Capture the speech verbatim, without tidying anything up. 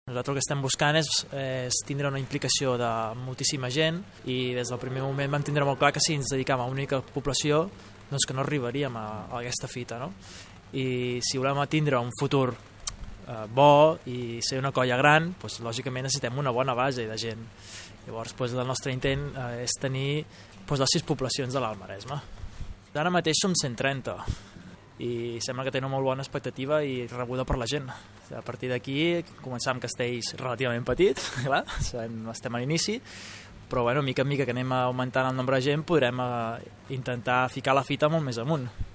Nosaltres el que estem buscant és, és tindre una implicació de moltíssima gent i des del primer moment vam tindre molt clar que si ens dedicàvem a una única població doncs que no arribaríem a, a aquesta fita, no? I si volem tindre un futur eh, bo i ser una colla gran, doncs, lògicament necessitem una bona base de gent. Llavors doncs, el nostre intent eh, és tenir doncs, les sis poblacions de l'Alt Maresme. Ara mateix som cent trenta i sembla que tenen molt bona expectativa i rebuda per la gent. A partir d'aquí començar amb castells relativament petits, clar, estem a l'inici, però bueno, mica en mica que anem augmentant el nombre de gent podrem eh, intentar ficar la fita molt més amunt.